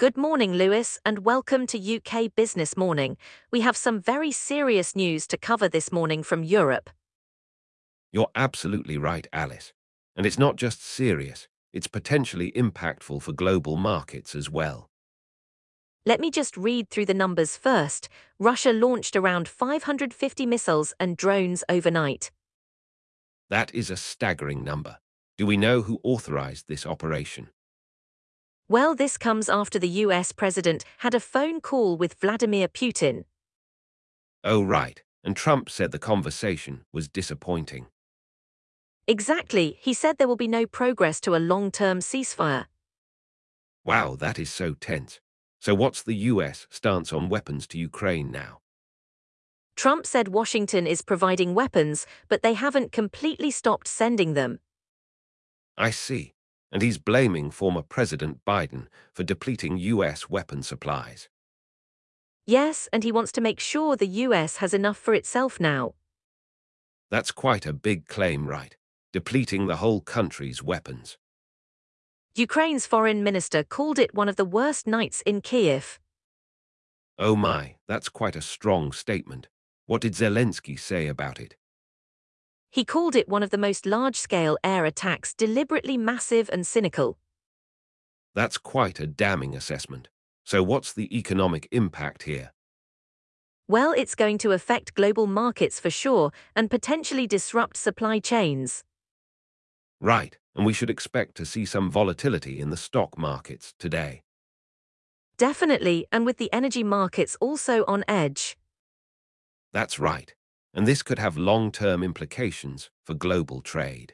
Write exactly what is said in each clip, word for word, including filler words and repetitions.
Good morning, Lewis, and welcome to U K Business Morning. We have some very serious news to cover this morning from Europe. You're absolutely right, Alice. And it's not just serious, it's potentially impactful for global markets as well. Let me just read through the numbers first. Russia launched around five hundred fifty missiles and drones overnight. That is a staggering number. Do we know who authorized this operation? Well, this comes after the U S president had a phone call with Vladimir Putin. Oh, right. And Trump said the conversation was disappointing. Exactly, he said there will be no progress to a long-term ceasefire. Wow, that is so tense. So what's the U S stance on weapons to Ukraine now? Trump said Washington is providing weapons, but they haven't completely stopped sending them. I see. And he's blaming former President Biden for depleting U S weapon supplies. Yes, and he wants to make sure the U S has enough for itself now. That's quite a big claim, right? Depleting the whole country's weapons. Ukraine's foreign minister called it one of the worst nights in Kyiv. Oh my, that's quite a strong statement. What did Zelensky say about it? He called it one of the most large-scale air attacks, deliberately massive and cynical. That's quite a damning assessment. So what's the economic impact here? Well, it's going to affect global markets for sure and potentially disrupt supply chains. Right, and we should expect to see some volatility in the stock markets today. Definitely, and with the energy markets also on edge. That's right, and this could have long-term implications for global trade.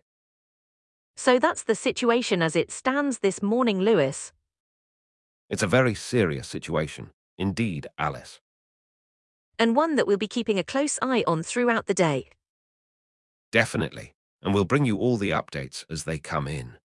So that's the situation as it stands this morning, Lewis. It's a very serious situation, indeed, Alice. And one that we'll be keeping a close eye on throughout the day. Definitely, and we'll bring you all the updates as they come in.